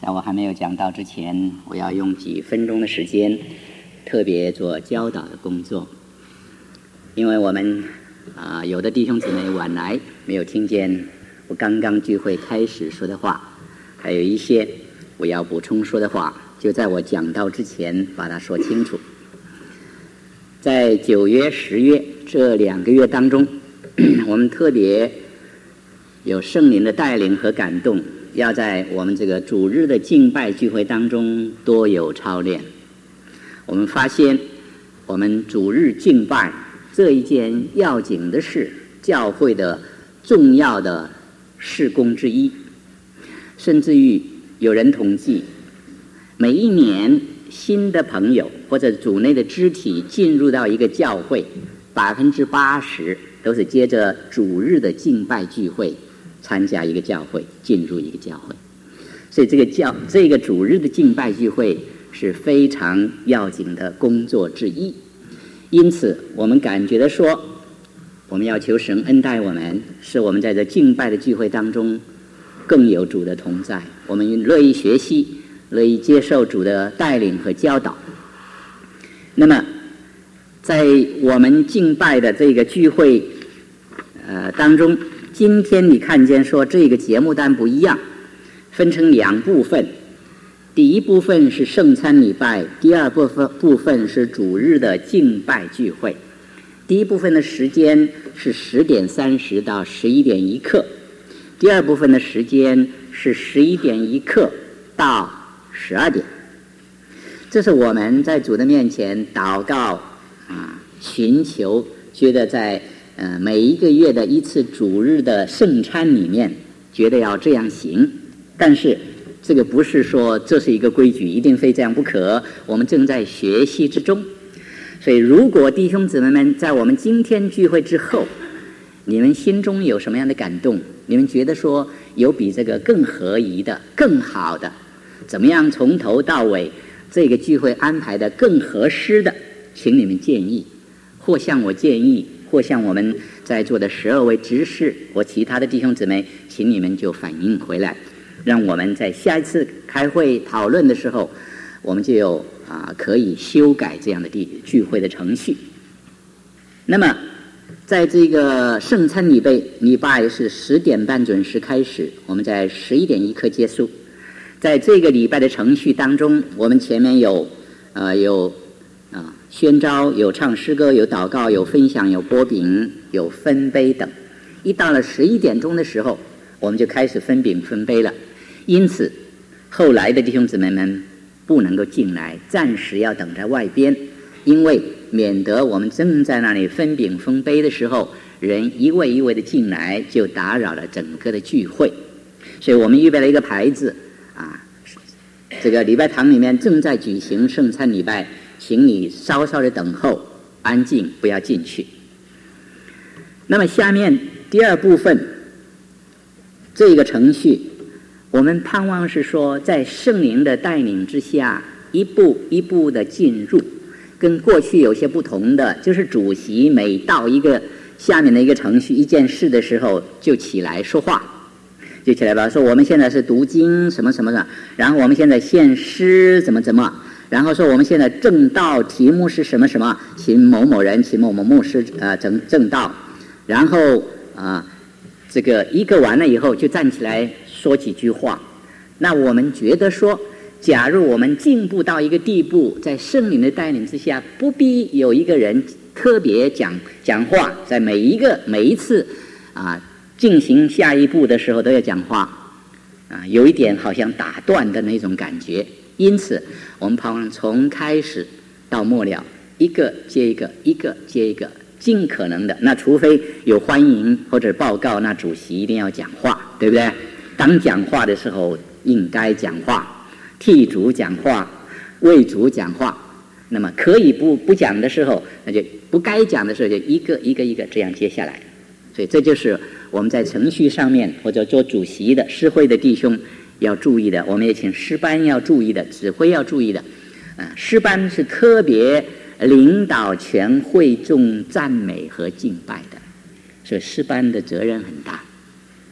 在我还没有讲到之前，我要用几分钟的时间特别做教导的工作，因为我们有的弟兄姊妹晚来没有听见我刚刚聚会开始说的话，还有一些我要补充说的话，就在我讲到之前把它说清楚。在9月、10月这2个月当中，我们特别有圣灵的带领和感动，要在我们这个主日的敬拜聚会当中多有操练。我们发现我们主日敬拜这一件要紧的事，教会的重要的事工之一，甚至于有人统计，每一年新的朋友或者主内的肢体进入到一个教会，80%都是接着主日的敬拜聚会参加一个教会，进入一个教会。所以这个主日的敬拜聚会是非常要紧的工作之一。因此我们感觉的说，我们要求神恩待我们，使我们在这敬拜的聚会当中更有主的同在，我们乐意学习，乐意接受主的带领和教导。那么在我们敬拜的这个聚会当中，今天你看见说这个节目单不一样，分成2部分。第一部分是圣餐礼拜，第二部分是主日的敬拜聚会。第一部分的时间是10点30到11点1刻，第二部分的时间是11点1刻到12点。这是我们在主的面前祷告寻求，觉得在每一个月的一次主日的圣餐里面觉得要这样行，但是这个不是说这是一个规矩，一定非这样不可，我们正在学习之中。所以如果弟兄姊妹们在我们今天聚会之后，你们心中有什么样的感动，你们觉得说有比这个更合宜的更好的，怎么样从头到尾这个聚会安排的更合适的，请你们建议，或向我建议，或向我们在座的12位执事或其他的弟兄姊妹，请你们就反映回来，让我们在下一次开会讨论的时候，我们就有可以修改这样的聚会的程序。那么在这个圣餐礼拜是10点半准时开始，我们在11点1刻结束。在这个礼拜的程序当中，我们前面有宣召，有唱诗歌，有祷告，有分享，有拨饼，有分杯等。一到了11点钟的时候，我们就开始分饼分杯了。因此后来的弟兄姊妹们不能够进来，暂时要等在外边，因为免得我们正在那里分饼分杯的时候，人一位一位的进来，就打扰了整个的聚会。所以我们预备了一个牌子这个礼拜堂里面正在举行圣餐礼拜，请你稍稍的等候，安静，不要进去。那么下面第二部分这个程序，我们盼望是说在圣灵的带领之下，一步一步的进入。跟过去有些不同的，就是主席每到一个下面的一个程序一件事的时候，就起来说话，就起来吧，说我们现在是读经什么什么的，然后我们现在献诗怎么怎么，然后说我们现在正道题目是什么什么，请某某人，请某某牧师正道，然后这个一个完了以后就站起来说几句话。那我们觉得说，假如我们进步到一个地步，在圣灵的带领之下，不必有一个人特别讲话，在每一次进行下一步的时候都要讲话有一点好像打断的那种感觉。因此我们盼望从开始到末了，一个接一个，一个接一个，尽可能的，那除非有欢迎或者报告，那主席一定要讲话，对不对？当讲话的时候应该讲话，替主讲话，为主讲话。那么可以不讲的时候，那就不该讲的时候就一个一个一个这样接下来。所以这就是我们在程序上面或者做主席的诗会的弟兄要注意的，我们也请诗班要注意的，指挥要注意的。诗班是特别领导全会众赞美和敬拜的，所以诗班的责任很大。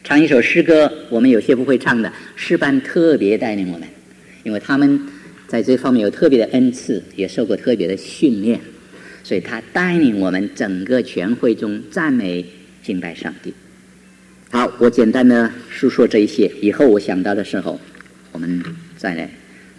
唱一首诗歌，我们有些不会唱的，诗班特别带领我们，因为他们在这方面有特别的恩赐，也受过特别的训练，所以他带领我们整个全会中赞美敬拜上帝。好，我简单的述说这一些，以后我想到的时候我们再来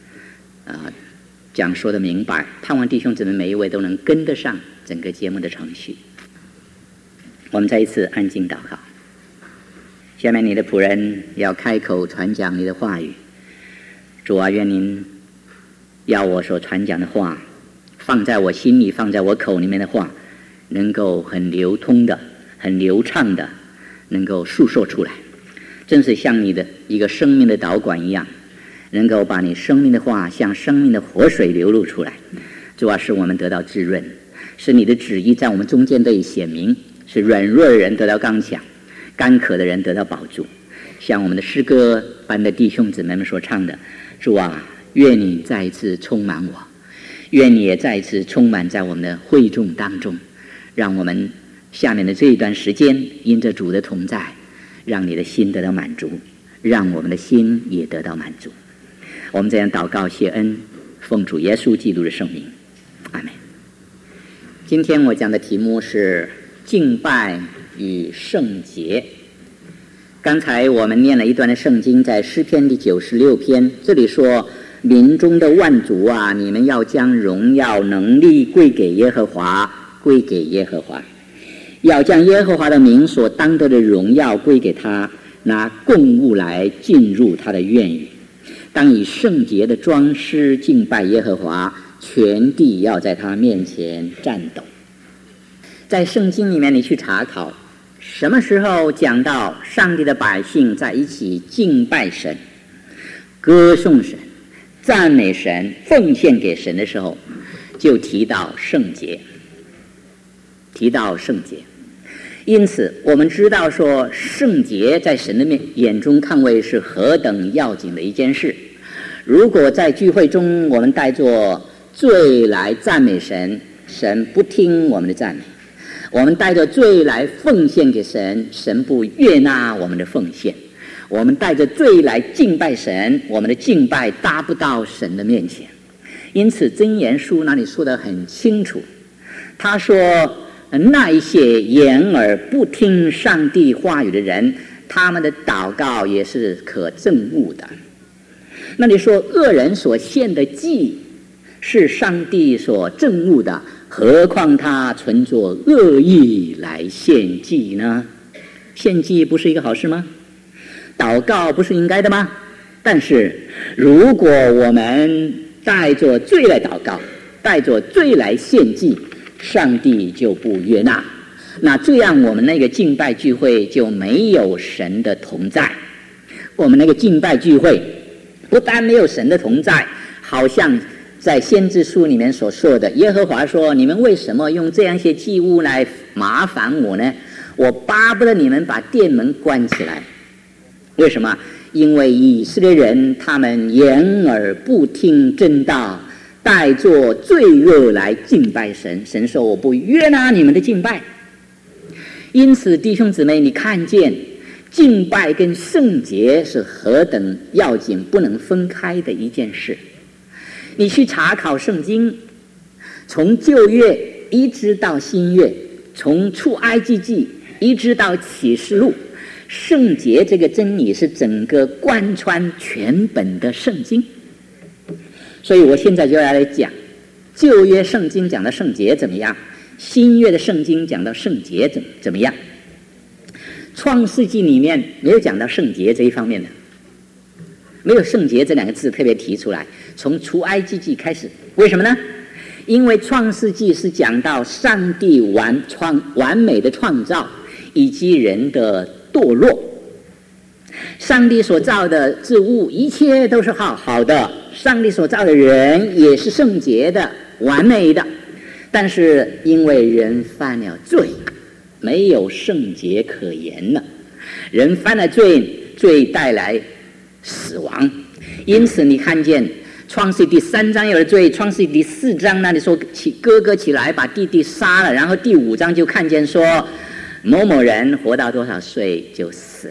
讲说的明白，盼望弟兄姊妹每一位都能跟得上整个节目的程序。我们再一次安静祷告。下面你的仆人要开口传讲你的话语，主啊，愿您要我所传讲的话，放在我心里放在我口里面的话，能够很流通的很流畅的能够述说出来，正是像你的一个生命的导管一样，能够把你生命的话像生命的活水流露出来。主啊，使我们得到滋润，使你的旨意在我们中间得以显明，使软弱的人得到刚强，干渴的人得到饱足。像我们的诗歌班的弟兄姊妹们所唱的，主啊，愿你再一次充满我，愿你也再一次充满在我们的会众当中，让我们下面的这一段时间因着主的同在，让你的心得到满足，让我们的心也得到满足。我们这样祷告谢恩，奉主耶稣基督的圣名，阿们。今天我讲的题目是敬拜与圣洁。刚才我们念了一段的圣经，在诗篇第96篇，这里说，民中的万族啊，你们要将荣耀能力归给耶和华，归给耶和华，要将耶和华的名所当得的荣耀归给他，拿供物来进入他的院宇，当以圣洁的装饰敬拜耶和华，全地要在他面前战斗。在圣经里面你去查考，什么时候讲到上帝的百姓在一起敬拜神、歌颂神、赞美神、奉献给神的时候，就提到圣洁，提到圣洁。因此我们知道说，圣洁在神的眼中看为是何等要紧的一件事。如果在聚会中我们带着罪来赞美神，神不听我们的赞美；我们带着罪来奉献给神，神不悦纳我们的奉献；我们带着罪来敬拜神，我们的敬拜达不到神的面前。因此箴言书那里说得很清楚，他说，那一些掩耳不听上帝话语的人，他们的祷告也是可憎恶的。那里说，恶人所献的祭是上帝所憎恶的，何况他存着恶意来献祭呢？献祭不是一个好事吗？祷告不是应该的吗？但是如果我们带着罪来祷告，带着罪来献祭，上帝就不悦纳，那这样我们那个敬拜聚会就没有神的同在。我们那个敬拜聚会不但没有神的同在，好像在先知书里面所说的，耶和华说，你们为什么用这样一些祭物来麻烦我呢？我巴不得你们把殿门关起来。为什么？因为以色列人他们掩耳不听真道，带着罪恶来敬拜神，神说我不悦纳你们的敬拜。因此弟兄姊妹，你看见敬拜跟圣洁是何等要紧不能分开的一件事。你去查考圣经，从旧约一直到新约，从出埃及记一直到启示录，圣洁这个真理是整个贯穿全本的圣经。所以我现在就要来讲旧约圣经讲的圣洁怎么样，新约的圣经讲到圣洁怎么样。创世纪里面没有讲到圣洁这一方面的，没有圣洁这两个字特别提出来，从出埃及记开始。为什么呢？因为创世纪是讲到上帝完美的创造以及人的堕落。上帝所造的事物一切都是好的，上帝所造的人也是圣洁的、完美的，但是因为人犯了罪，没有圣洁可言了。人犯了罪，罪带来死亡。因此你看见创世第3章有了罪，创世第4章那里说哥哥起来把弟弟杀了，然后第5章就看见说某某人活到多少岁就死了，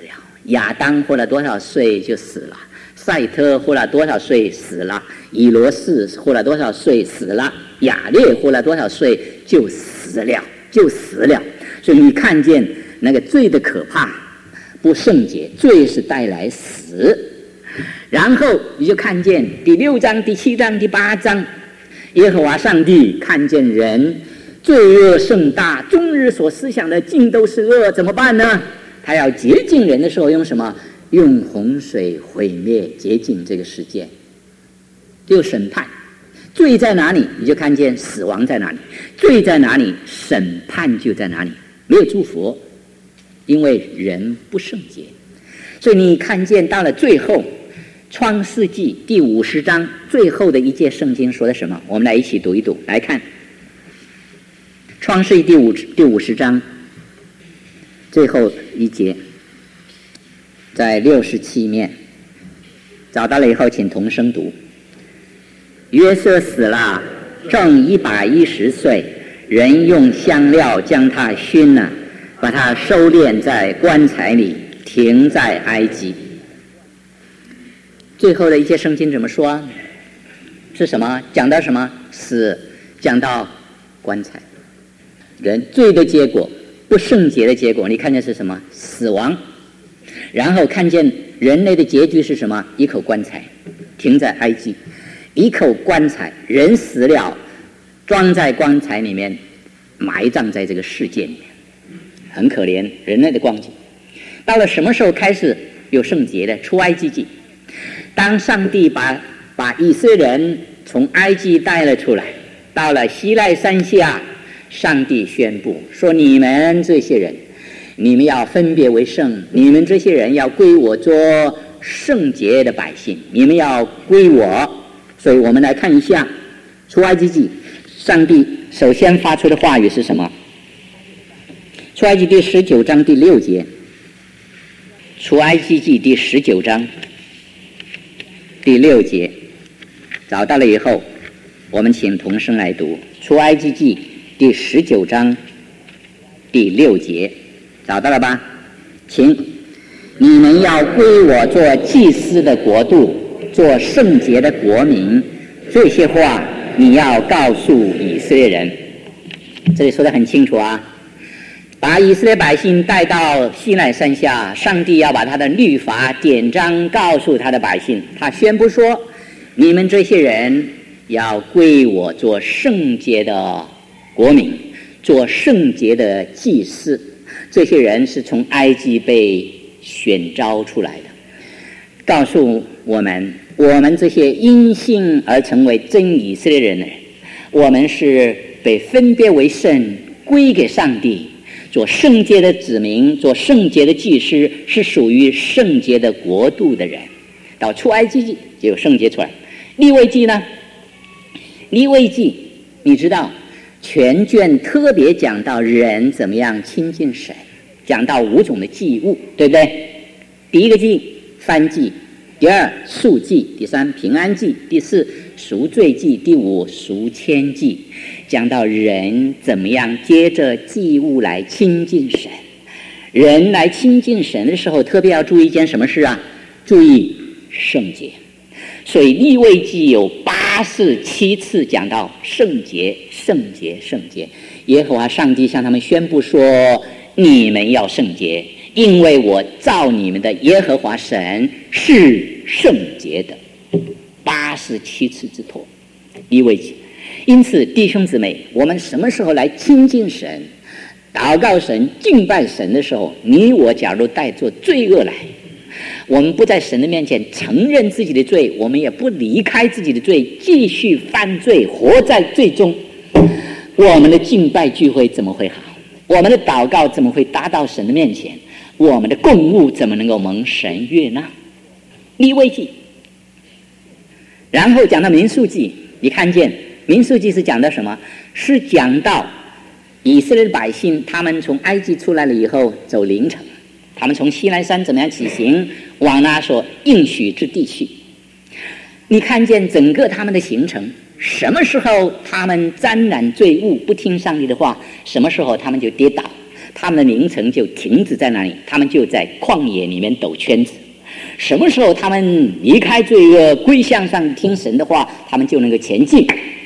亚当活了多少岁就死了，赛特活了多少岁死了，以罗士活了多少岁死了，亚列活了多少岁就死了。所以你看见那个罪的可怕，不圣洁，罪是带来死。然后你就看见第6章、第7章、第8章，耶和华上帝看见人罪恶甚大，终日所思想的尽都是恶，怎么办呢？他要洁净人的时候用什么？用洪水毁灭洁净这个世界，就审判。罪在哪里，你就看见死亡在哪里；罪在哪里，审判就在哪里。没有祝福，因为人不圣洁。所以你看见到了最后，创世纪第50章最后的一节圣经说的什么？我们来一起读一读，来看创世纪第50章最后一节，在67面找到了以后，请同声读。约瑟死了，正110岁，人用香料将他熏了，把他收敛在棺材里，停在埃及。最后的一些圣经怎么说？是什么？讲到什么？死，讲到棺材。人罪的结果，不圣洁的结果，你看见是什么？死亡。然后看见人类的结局是什么？一口棺材，停在埃及。一口棺材，人死了，装在棺材里面，埋葬在这个世界里面，很可怜人类的光景。到了什么时候开始有圣洁的？出埃及记。当上帝把以色列人从埃及带了出来，到了西奈山下，上帝宣布说：你们这些人，你们要分别为圣，你们这些人要归我做圣洁的百姓，你们要归我。所以我们来看一下出埃及记，上帝首先发出的话语是什么？出埃及第19章第6节。出埃及记第19章第6节，找到了以后，我们请同声来读。出埃及记第19章第6节，找到了吧？请，你们要归我做祭司的国度，做圣洁的国民，这些话你要告诉以色列人。这里说得很清楚啊，把以色列百姓带到西奈山下，上帝要把他的律法典章告诉他的百姓。他宣布说，你们这些人要归我做圣洁的国民，做圣洁的祭司。这些人是从埃及被选召出来的，告诉我们这些因信而成为真以色列人的人，我们是被分别为圣，归给上帝，做圣洁的子民，做圣洁的祭司，是属于圣洁的国度的人。到出埃及记就有圣洁出来。利未记呢？利未记你知道全卷特别讲到人怎么样亲近神，讲到5种的祭物，对不对？第1个祭燔祭，第2赎祭，第3平安祭，第4赎罪祭，第5赎愆祭，讲到人怎么样接着祭物来亲近神。人来亲近神的时候，特别要注意一件什么事啊？注意圣洁。所以利未记有87次讲到圣洁，圣洁，圣洁。耶和华上帝向他们宣布说，你们要圣洁，因为我造你们的耶和华神是圣洁的。87次之多，利未记。因此弟兄姊妹，我们什么时候来亲近神、祷告神、敬拜神的时候，你我假如带着罪恶来，我们不在神的面前承认自己的罪，我们也不离开自己的罪，继续犯罪，活在罪中，我们的敬拜聚会怎么会好？我们的祷告怎么会达到神的面前？我们的供物怎么能够蒙神悦纳？利未记。然后讲到民数记，你看见民数记是讲到什么？是讲到以色列的百姓，他们从埃及出来了以后走灵程，他们从西奈山怎么样起行，往那所应许之地去。你看见整个他们的行程，什么时候他们沾染罪恶，不听上帝的话，什么时候他们就跌倒， 他们的名称就停止在那里，他们就在旷野里面抖圈子。什么时候他们离开罪恶，归向上听神的话，他们就能够前进。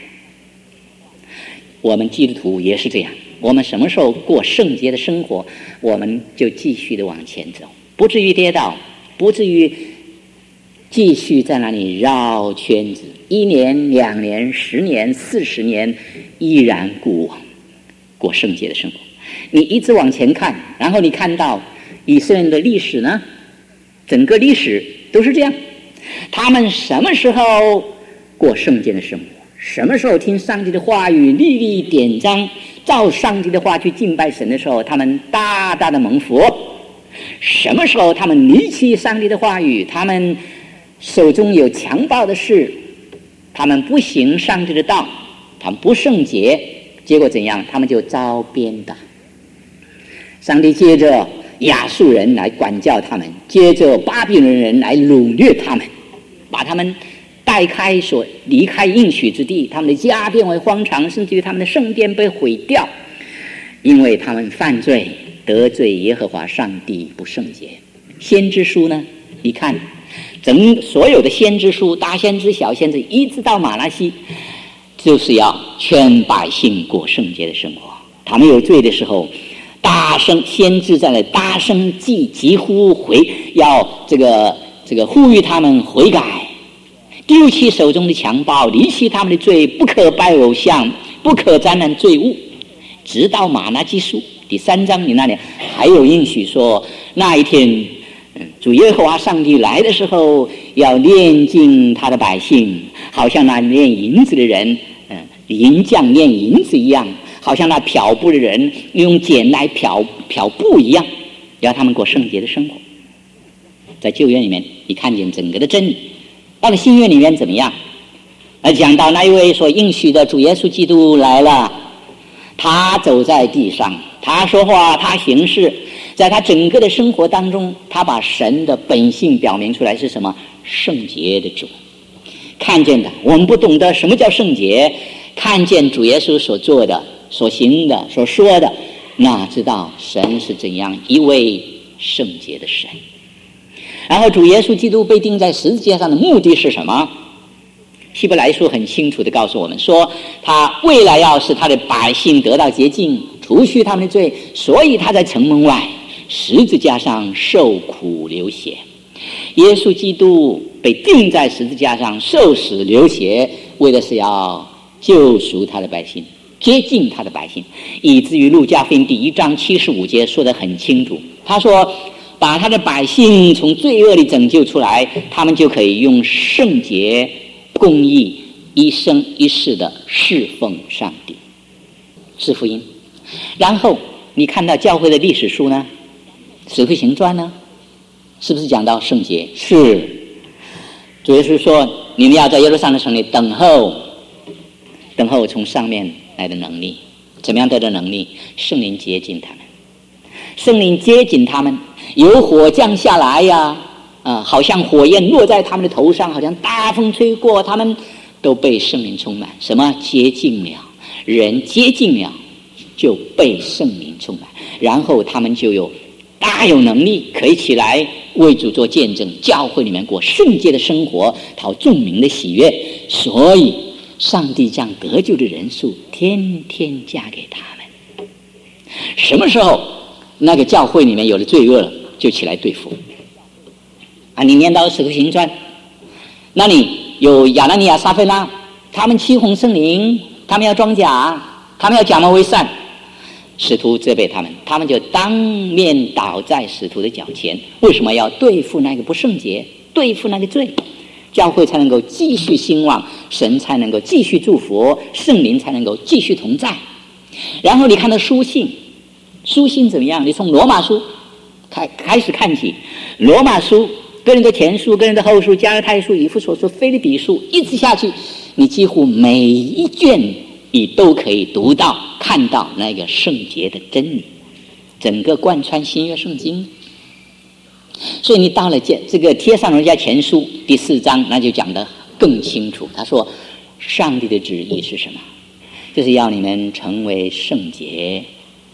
我们基督徒也是这样，我们什么时候过圣洁的生活，我们就继续的往前走，不至于跌倒，不至于继续在那里绕圈子，1年、2年、10年、40年，依然故我，过圣洁的生活。你一直往前看，然后你看到以色列人的历史呢，整个历史都是这样。他们什么时候过圣洁的生活，什么时候听上帝的话语，历历典章，照上帝的话去敬拜神的时候，他们大大的蒙福。什么时候他们离弃上帝的话语，他们手中有强暴的事，他们不行上帝的道，他们不圣洁，结果怎样？他们就遭鞭打。上帝借着亚述人来管教他们，接着巴比伦人来掳掠他们，把他们带开，所离开应许之地，他们的家变为荒场，甚至于他们的圣殿被毁掉，因为他们犯罪得罪耶和华上帝，不圣洁。先知书呢，你看所有的先知书，大先知小先知一直到马拉西，就是要劝百姓过圣洁的生活。他们有罪的时候，大声先知在那大声疾呼要这个呼吁他们悔改，丢弃手中的强暴，离弃他们的罪，不可拜偶像，不可沾染罪物。直到马拉基书第3章，你那里还有应许说，那一天主耶和华上帝来的时候，要炼净他的百姓，好像那炼银子的人银匠炼银子一样，好像那漂布的人用剪来漂布一样，要他们过圣洁的生活。在旧约里面你看见整个的真理。到了新约里面怎么样？讲到那一位所应许的主耶稣基督来了，他走在地上，他说话，他行事，在他整个的生活当中，他把神的本性表明出来是什么？圣洁的主。看见的，我们不懂得什么叫圣洁，看见主耶稣所做的、所行的、所说的，那知道神是怎样一位圣洁的神。然后主耶稣基督被钉在十字架上的目的是什么？希伯来书很清楚地告诉我们说，他未来要使他的百姓得到洁净，除去他们的罪，所以他在城门外十字架上受苦流血。耶稣基督被钉在十字架上受死流血，为的是要救赎他的百姓，接近他的百姓，以至于路加福音第1章75节说得很清楚，他说把他的百姓从罪恶里拯救出来，他们就可以用圣洁公义一生一世的侍奉上帝，是福音。然后你看到教会的历史书呢，使徒行传呢，是不是讲到圣洁？是。主耶稣说，你们要在耶路撒冷城里等候从上面来的能力。怎么样得到能力？圣灵接近他们，圣灵接近他们，有火降下来呀，好像火焰落在他们的头上，好像大风吹过，他们都被圣灵充满。什么接近了？人接近了就被圣灵充满，然后他们就大有能力可以起来为主做见证，教会里面过圣洁的生活，讨众民的喜悦。所以上帝将得救的人数天天加给他们。什么时候那个教会里面有了罪恶了，就起来对付你念到使徒行传，那里有亚拿尼亚、撒非拉，他们欺哄圣灵，他们要装假，他们要假冒为善，使徒责备他们，他们就当面倒在使徒的脚前。为什么要对付那个不圣洁，对付那个罪？教会才能够继续兴旺，神才能够继续祝福，圣灵才能够继续同在。然后你看到书信怎么样？你从罗马书开始看起，罗马书、哥林多前书、哥林多后书、加拉太书、以弗所书、腓立比书，一直下去，你几乎每一卷你都可以读到、看到那个圣洁的真理，整个贯穿新约圣经。所以你到了这个帖撒罗尼迦前书第4章，那就讲得更清楚。他说上帝的旨意是什么？就是要你们成为圣洁，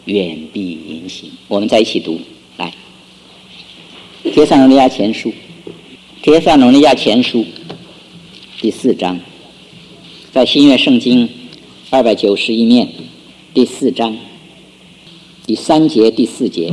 远避淫行。我们在一起读，来，帖撒罗尼迦前书，帖撒罗尼迦前书第4章，在新约圣经291面第4章第3节第4节，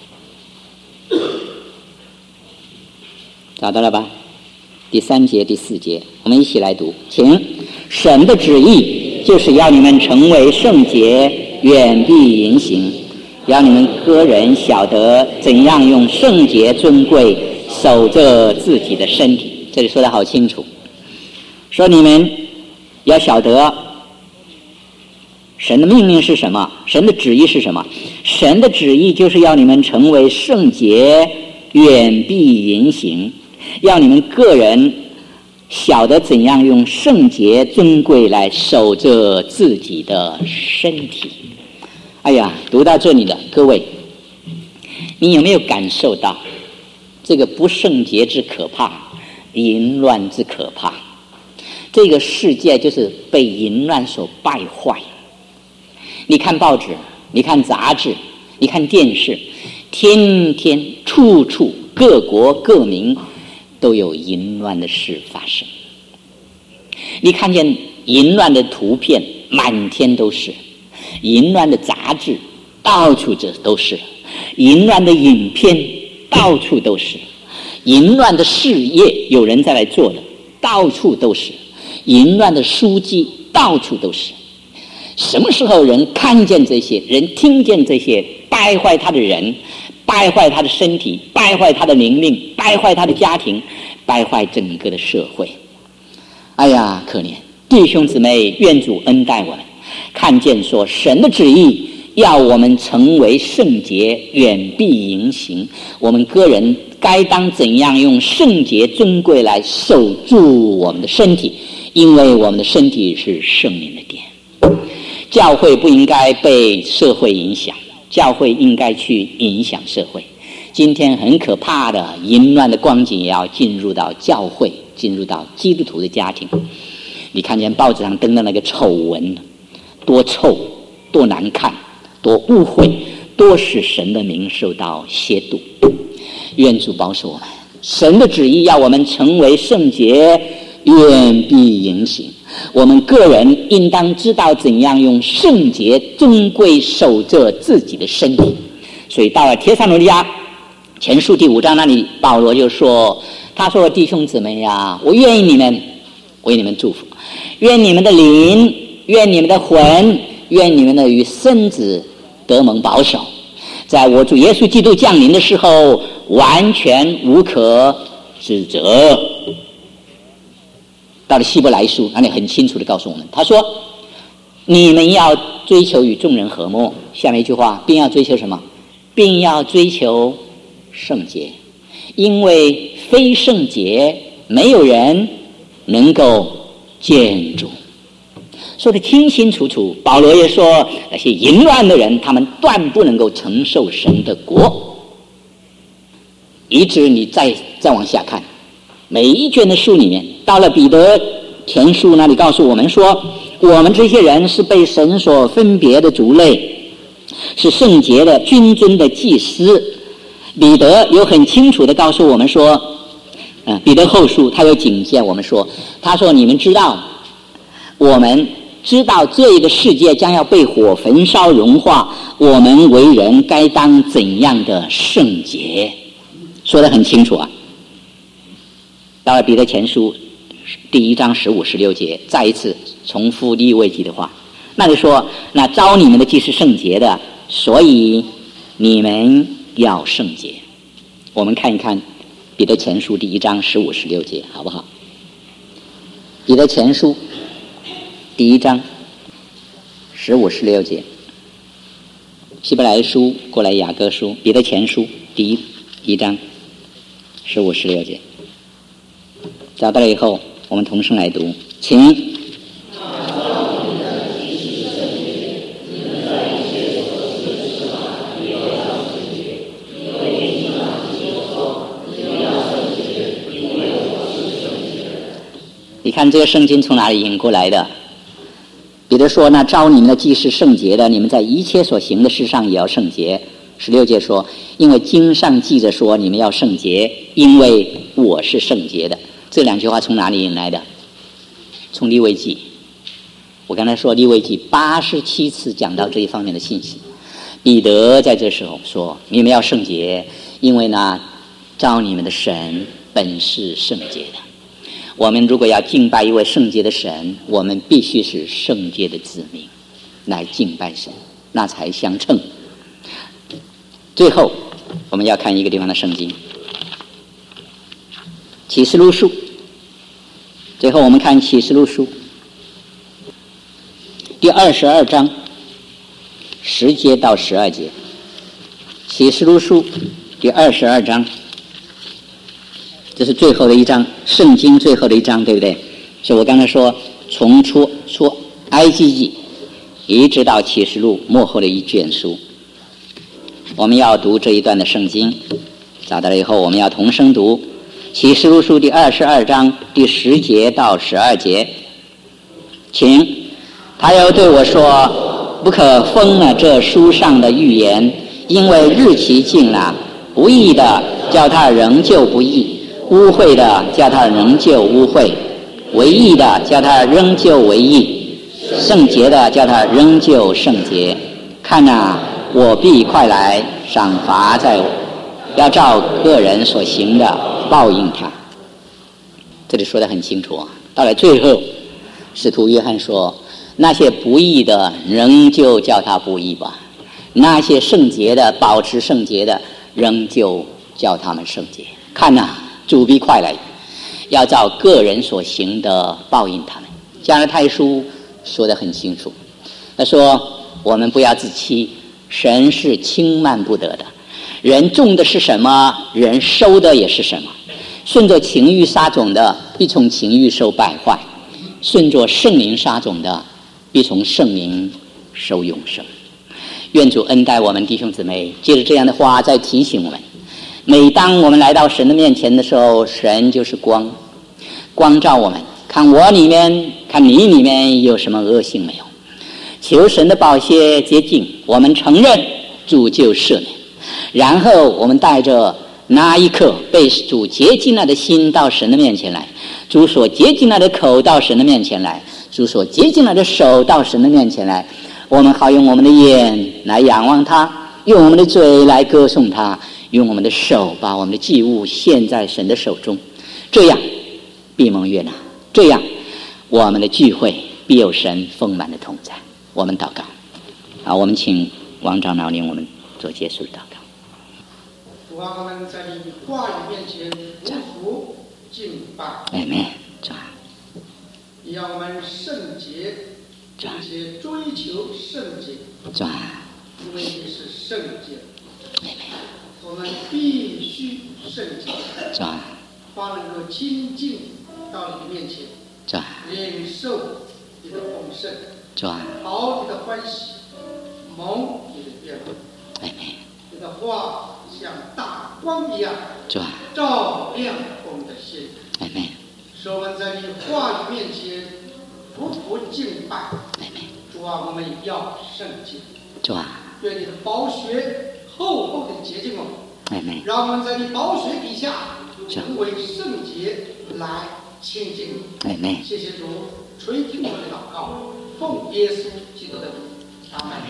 找到了吧？第3节第4节，我们一起来读，请。神的旨意就是要你们成为圣洁，远避淫行，要你们个人晓得怎样用圣洁尊贵守着自己的身体。这里说得好清楚，说你们要晓得神的命令是什么，神的旨意是什么。神的旨意就是要你们成为圣洁，远避淫行，要你们个人晓得怎样用圣洁尊贵来守着自己的身体。哎呀，读到这里了，各位，你有没有感受到这个不圣洁之可怕，淫乱之可怕？这个世界就是被淫乱所败坏。你看报纸，你看杂志，你看电视，天天处处各国各民都有淫乱的事发生。你看见淫乱的图片满天都是，淫乱的杂志到处都是，淫乱的影片到处都是，淫乱的事业有人在来做的到处都是，淫乱的书籍到处都是。什么时候人看见这些，人听见这些，败坏他的人，败坏他的身体，败坏他的灵命，败坏他的家庭，败坏整个的社会。哎呀，可怜弟兄姊妹，愿主恩待我们，看见说神的旨意要我们成为圣洁，远避淫行，我们个人该当怎样用圣洁尊贵来守住我们的身体，因为我们的身体是圣灵的殿。教会不应该被社会影响，教会应该去影响社会。今天很可怕的淫乱的光景也要进入到教会，进入到基督徒的家庭。你看见报纸上登的那个丑闻，多臭，多难看，多污秽，多使神的名受到亵渎。愿主保守我们，神的旨意要我们成为圣洁，远避淫行。我们个人应当知道怎样用圣洁尊贵守着自己的身体。所以到了帖撒罗尼迦前书第5章那里，保罗就说，他说弟兄姊妹呀，我愿意你们为你们祝福，愿你们的灵，愿你们的魂，愿你们的与身子得蒙保守，在我主耶稣基督降临的时候完全无可指责。到了希伯来书那里很清楚地告诉我们，他说你们要追求与众人和睦，下面一句话，并要追求什么？并要追求圣洁，因为非圣洁没有人能够见主。说得清清楚楚。保罗也说那些淫乱的人，他们断不能够承受神的国。以致你再往下看，每一卷的书里面，到了彼得前书那里告诉我们说，我们这些人是被神所分别的族类，是圣洁的君尊的祭司。彼得有很清楚的告诉我们说，彼得后书他有警戒我们说，他说你们知道，我们知道这一个世界将要被火焚烧融化，我们为人该当怎样的圣洁，说得很清楚啊。到了彼得前书第1章15、16节，再一次重复利未记的话，那就说，那召你们的既是圣洁的，所以你们要圣洁。我们看一看彼得前书第1章15、16节好不好？彼得前书第1章15、16节，希伯来书过来雅各书，彼得前书第1章15、16节，找到了以后我们同声来读，请。你看这个圣经从哪里引过来的？ 彼得说，那召你们的既是圣洁的，你们在一切所行的事上也要圣洁。16节说，因为经上记着说，你们要圣洁，因为我是圣洁的。这两句话从哪里引来的？从利未记。我刚才说利未记87次讲到这一方面的信息。彼得在这时候说，你们要圣洁，因为呢，召你们的神本是圣洁的。我们如果要敬拜一位圣洁的神，我们必须是圣洁的子民来敬拜神，那才相称。最后我们要看一个地方的圣经，启示录书。最后我们看启示录书第22章10节到12节。启示录书第22章，这是最后的一章，圣经最后的一章，对不对？所以我刚才说，从出埃及记一直到启示录末后的一卷书，我们要读这一段的圣经。找到了以后，我们要同声读启示录书第22章第10节到12节。请。他又对我说，不可封了这书上的预言，因为日期近了。不义的叫他仍旧不义，污秽的叫他仍旧污秽，为义的叫他仍旧为义，圣洁的叫他仍旧圣洁。看哪，我必快来，赏罚在我，要照个人所行的报应他。这里说得很清楚。到了最后，使徒约翰说，那些不义的仍旧叫他不义吧，那些圣洁的保持圣洁的仍旧叫他们圣洁。看哪，主必快来，要照个人所行的报应他们。加拉太书说得很清楚，他说我们不要自欺，神是轻慢不得的，人种的是什么，人收的也是什么。顺着情欲撒种的，必从情欲受败坏；顺着圣灵撒种的，必从圣灵受永生。愿主恩待我们弟兄姊妹，借着这样的话再提醒我们，每当我们来到神的面前的时候，神就是光，光照我们，看我里面，看你里面有什么恶性没有。求神的宝血洁净我们，承认主就赦免，然后我们带着那一刻被主洁净了的心到神的面前来，主所洁净了的口到神的面前来，主所洁净了的手到神的面前来，我们好用我们的眼来仰望他，用我们的嘴来歌颂他，用我们的手把我们的祭物献在神的手中，这样必蒙悦纳，这样我们的聚会必有神丰满的同在。我们祷告。好，我们请王长老领我们做结束的祷告。 主啊，我们在你话语面前匍匐敬拜。 阿们。主啊， 你让我们圣洁，并且追求圣洁。 主啊， 因为你是圣洁， 阿们。 我们必须圣洁。 主啊， 方能够亲近到你面前。 主啊， 领受你的丰盛。 主啊， 讨你的欢喜，蒙你的悦纳。 阿们。 你的话像大光一样， 主啊， 照亮我们的心。 阿们。 使我们在你话语面前匍匐敬拜。 阿们。 主啊，我们要圣洁。 主啊， 愿你的宝血厚厚的洁净我们。 阿们。 让我们在你宝血底下成为圣洁，来亲近你。 阿们。 谢谢主，垂听我的祷告，奉耶稣基督的名，阿们。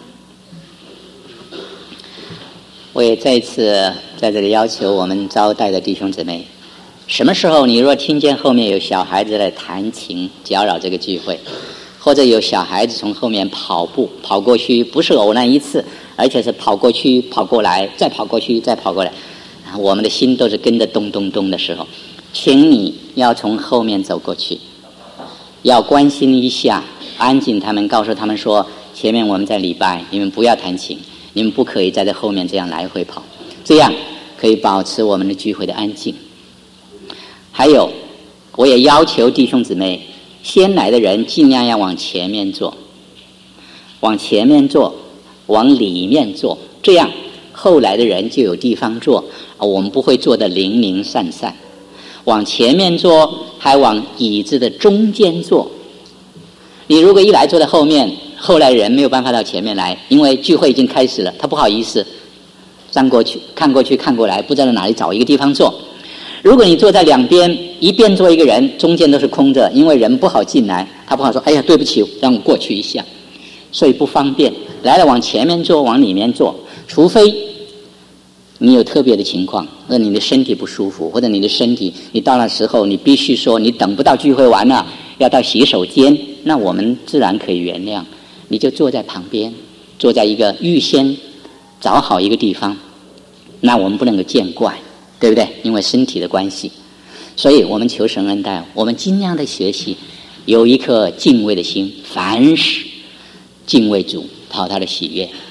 我也再一次在这里要求我们招待的弟兄姊妹，什么时候你若听见后面有小孩子来弹琴搅扰这个聚会，或者有小孩子从后面跑步跑过去，不是偶然一次，而且是跑过去跑过来再跑过去再跑过来，我们的心都是跟着咚咚咚的时候，请你要从后面走过去，要关心一下，安静他们，告诉他们说，前面我们在礼拜，你们不要弹琴，你们不可以在这后面这样来回跑，这样可以保持我们的聚会的安静。还有，我也要求弟兄姊妹，先来的人尽量要往前面坐，往前面坐，往里面坐，这样后来的人就有地方坐，我们不会坐得零零散散。往前面坐，还往椅子的中间坐， 你如果一来坐在后面，后来人没有办法到前面来，因为聚会已经开始了，他不好意思站过去看过去看过来，不知道哪里找一个地方坐。如果你坐在两边，一边坐一个人，中间都是空着，因为人不好进来，他不好说哎呀对不起让我过去一下，所以不方便。来了往前面坐，往里面坐，除非你有特别的情况，或者你的身体不舒服，或者你的身体你到那时候你必须说你等不到聚会完了要到洗手间，那我们自然可以原谅，你就坐在旁边，坐在一个预先找好一个地方，那我们不能够见怪，对不对？因为身体的关系，所以我们求神恩待，我们尽量的学习有一颗敬畏的心，凡事敬畏主，讨他的喜悦。